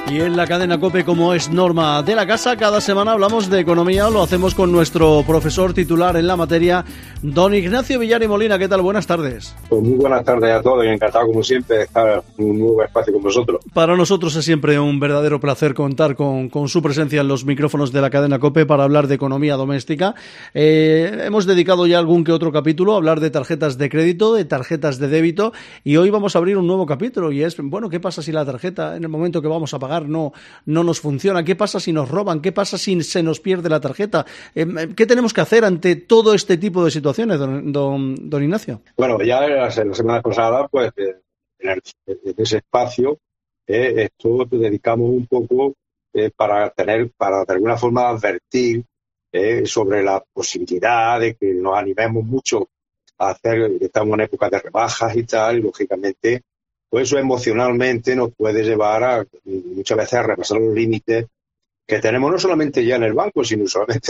Y en la cadena COPE, como es norma de la casa, cada semana hablamos de economía. Lo hacemos con nuestro profesor titular en la materia, don Ignacio Villar y Molina. ¿Qué tal? Buenas tardes. Pues muy buenas tardes a todos y encantado, como siempre, de estar en un nuevo espacio con vosotros. Para nosotros es siempre un verdadero placer contar con su presencia en los micrófonos de la cadena COPE para hablar de economía doméstica. Hemos dedicado ya algún que otro capítulo a hablar de tarjetas de crédito, de tarjetas de débito, y hoy vamos a abrir un nuevo capítulo y es, bueno, ¿qué pasa si la tarjeta en el momento que vamos a pagar no nos funciona? ¿Qué pasa si nos roban? ¿Qué pasa si se nos pierde la tarjeta? ¿Qué tenemos que hacer ante todo este tipo de situaciones, don Ignacio? Bueno, ya la semana pasada, pues, en ese espacio, esto dedicamos un poco para de alguna forma advertir sobre la posibilidad de que nos animemos mucho a hacer, que estamos en época de rebajas y tal, y lógicamente pues eso emocionalmente nos puede llevar a muchas veces a repasar los límites que tenemos no solamente ya en el banco, sino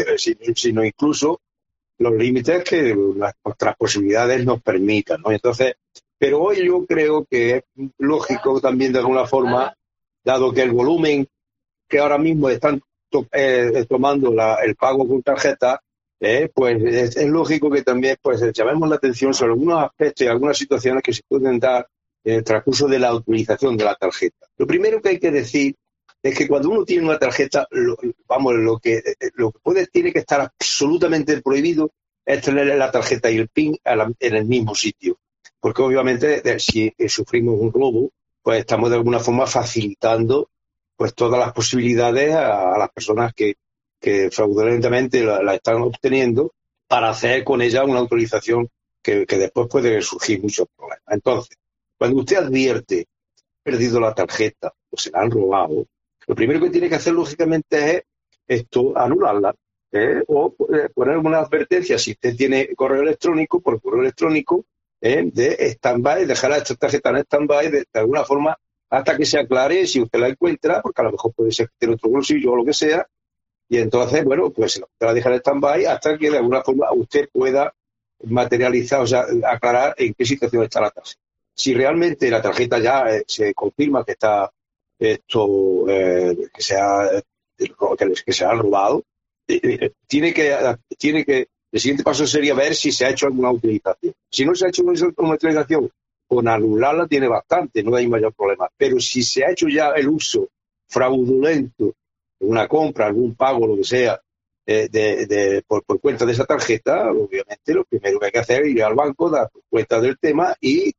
incluso los límites que nuestras posibilidades nos permitan, ¿no? Entonces, pero hoy yo creo que es lógico también de alguna forma, dado que el volumen que ahora mismo están tomando el pago con tarjeta, pues es lógico que también pues llamemos la atención sobre algunos aspectos y algunas situaciones que se pueden dar en el transcurso de la utilización de la tarjeta. Lo primero que hay que decir es que cuando uno tiene una tarjeta, lo que tiene que estar absolutamente prohibido es tener la tarjeta y el PIN en el mismo sitio. Porque obviamente si sufrimos un robo, pues estamos de alguna forma facilitando pues todas las posibilidades a las personas que fraudulentamente la están obteniendo para hacer con ella una autorización que después puede surgir muchos problemas. Entonces, cuando usted advierte perdido la tarjeta o se la han robado, lo primero que tiene que hacer lógicamente es anularla, o poner una advertencia si usted tiene correo electrónico, por correo electrónico, de stand-by, dejar esta tarjeta en stand-by de alguna forma hasta que se aclare si usted la encuentra, porque a lo mejor puede ser que tiene otro bolsillo o lo que sea, y entonces, bueno, pues se la deja en stand-by hasta que de alguna forma usted pueda materializar, o sea, aclarar en qué situación está la tarjeta. Si realmente la tarjeta ya se confirma que está que se ha robado, el siguiente paso sería ver si se ha hecho alguna utilización. Si no se ha hecho una utilización, con anularla tiene bastante, no hay mayor problema. Pero si se ha hecho ya el uso fraudulento de una compra, algún pago, lo que sea, por cuenta de esa tarjeta, obviamente lo primero que hay que hacer es ir al banco, dar cuenta del tema y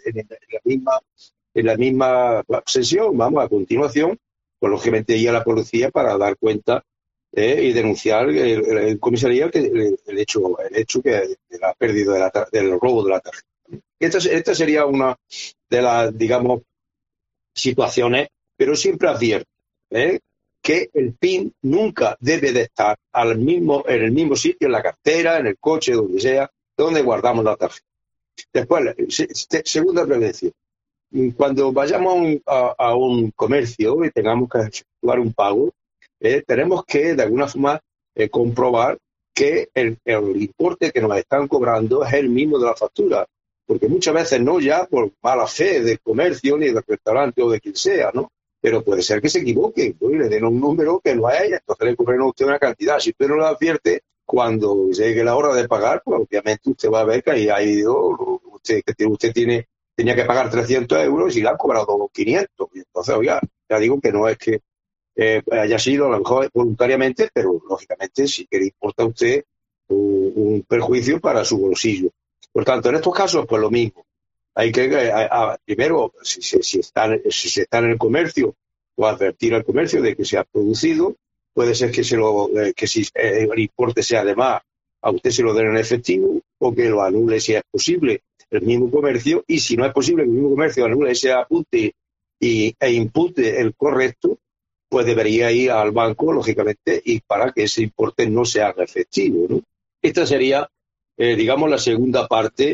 en la misma sesión, vamos, a continuación, pues lógicamente ir a la policía para dar cuenta y denunciar el comisaría el hecho que de la pérdida del robo de la tarjeta. Esta sería una de las, digamos, situaciones, pero siempre advierto que el PIN nunca debe de estar en el mismo sitio, en la cartera, en el coche, donde sea, donde guardamos la tarjeta. Después, segunda prevención. Cuando vayamos a un comercio y tengamos que efectuar un pago, tenemos que, de alguna forma, comprobar que el importe que nos están cobrando es el mismo de la factura. Porque muchas veces no ya por mala fe del comercio ni del restaurante o de quien sea, ¿no? Pero puede ser que se equivoquen, ¿no? Y le den un número que no es, entonces le cobran a usted una cantidad. Si usted no lo advierte, cuando llegue la hora de pagar, pues obviamente usted va a ver que ahí ha ido, usted tenía que pagar 300 euros y le han cobrado 500. Y entonces, oiga, ya digo que no es que haya sido a lo mejor voluntariamente, pero lógicamente sí que le importa a usted un perjuicio para su bolsillo. Por tanto, en estos casos, pues lo mismo. Hay que, primero, si se está en el comercio, o advertir al comercio de que se ha producido. Puede ser que si el importe sea de más, a usted se lo den en efectivo, o que lo anule si es posible el mismo comercio, y si no es posible que el mismo comercio anule ese apunte e impute el correcto, pues debería ir al banco, lógicamente, y para que ese importe no se haga efectivo, ¿no? Esta sería, digamos, la segunda parte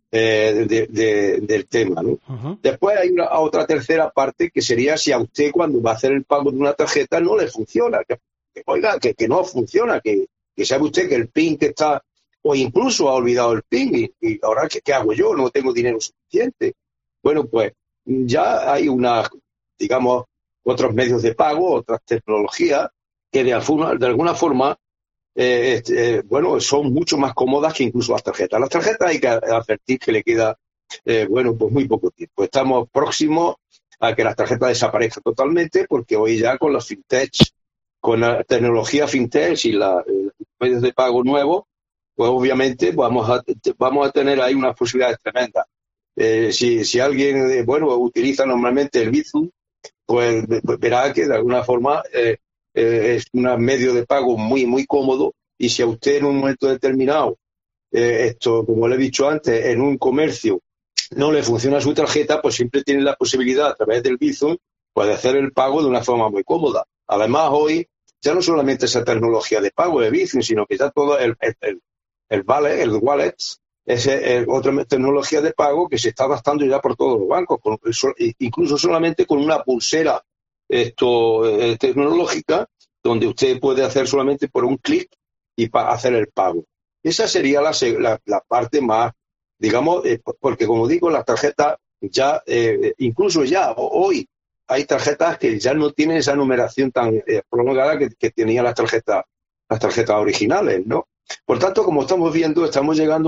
del tema, ¿no? Uh-huh. Después hay otra tercera parte que sería si a usted cuando va a hacer el pago de una tarjeta no le funciona, que no funciona, que sabe usted que el PIN que está, o incluso ha olvidado el PIN y ahora ¿qué hago yo? No tengo dinero suficiente. Bueno, pues ya hay una, digamos, otros medios de pago, otras tecnologías que de alguna forma bueno, son mucho más cómodas que incluso las tarjetas. Las tarjetas hay que advertir que le queda, bueno, pues muy poco tiempo. Estamos próximos a que las tarjetas desaparezcan totalmente, porque hoy ya con los fintech, con la tecnología fintech y los medios de pago nuevos, pues obviamente vamos a tener ahí unas posibilidades tremendas. Si alguien, bueno, utiliza normalmente el Bizum, pues verá que de alguna forma es un medio de pago muy, muy cómodo, y si a usted en un momento determinado, esto, como le he dicho antes, en un comercio no le funciona su tarjeta, pues siempre tiene la posibilidad a través del Bizum pues, de hacer el pago de una forma muy cómoda. Además, hoy ya no solamente esa tecnología de pago de Bizum, sino que ya todo el wallet, es otra tecnología de pago que se está adaptando ya por todos los bancos, incluso solamente con una pulsera tecnológica, donde usted puede hacer solamente por un clic y hacer el pago. Esa sería la parte más, digamos, porque como digo, las tarjetas ya, incluso ya hoy hay tarjetas que ya no tienen esa numeración tan prolongada que tenían las tarjetas originales, ¿no? Por tanto, como estamos viendo, estamos llegando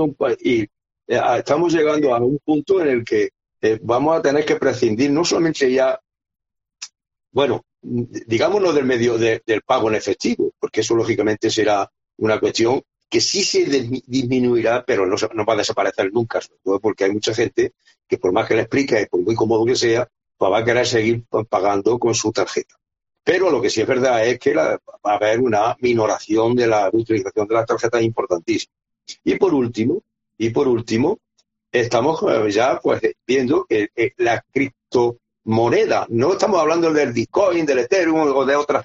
a un punto en el que vamos a tener que prescindir no solamente ya, bueno, digámonos del medio del pago en efectivo, porque eso lógicamente será una cuestión que sí se disminuirá, pero no va a desaparecer nunca, sobre todo porque hay mucha gente que por más que le explique, por muy cómodo que sea, pues va a querer seguir pagando con su tarjeta. Pero lo que sí es verdad es que va a haber una minoración de la utilización de las tarjetas importantísima. Y por último, estamos ya pues viendo que la criptomoneda, no estamos hablando del Bitcoin, del Ethereum o de otras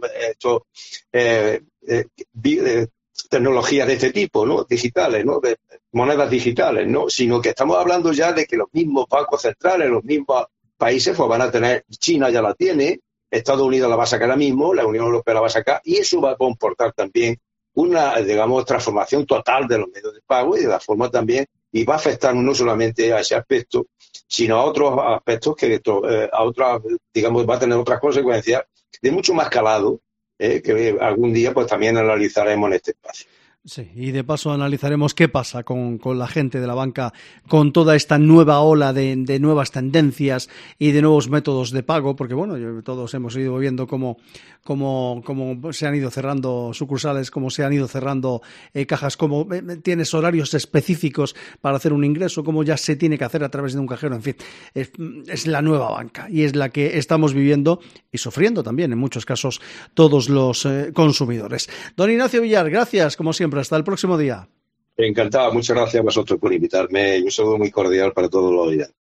tecnologías de este tipo, ¿no? Digitales, ¿no? De monedas digitales, ¿no? Sino que estamos hablando ya de que los mismos bancos centrales, los mismos países, pues van a tener, China ya la tiene, Estados Unidos la va a sacar ahora mismo, la Unión Europea la va a sacar, y eso va a comportar también una, digamos, transformación total de los medios de pago y de la forma también, y va a afectar no solamente a ese aspecto, sino a otros aspectos digamos, va a tener otras consecuencias de mucho más calado, que algún día pues también analizaremos en este espacio. Sí, y de paso analizaremos qué pasa con la gente de la banca, con toda esta nueva ola de nuevas tendencias y de nuevos métodos de pago, porque bueno, todos hemos ido viendo cómo se han ido cerrando sucursales, cómo se han ido cerrando cajas, cómo tienes horarios específicos para hacer un ingreso, cómo ya se tiene que hacer a través de un cajero, en fin, es la nueva banca y es la que estamos viviendo y sufriendo también en muchos casos todos los consumidores. Don Ignacio Villar, gracias como siempre. Hasta el próximo día. Encantado. Muchas gracias a vosotros por invitarme y un saludo muy cordial para todos los oyentes.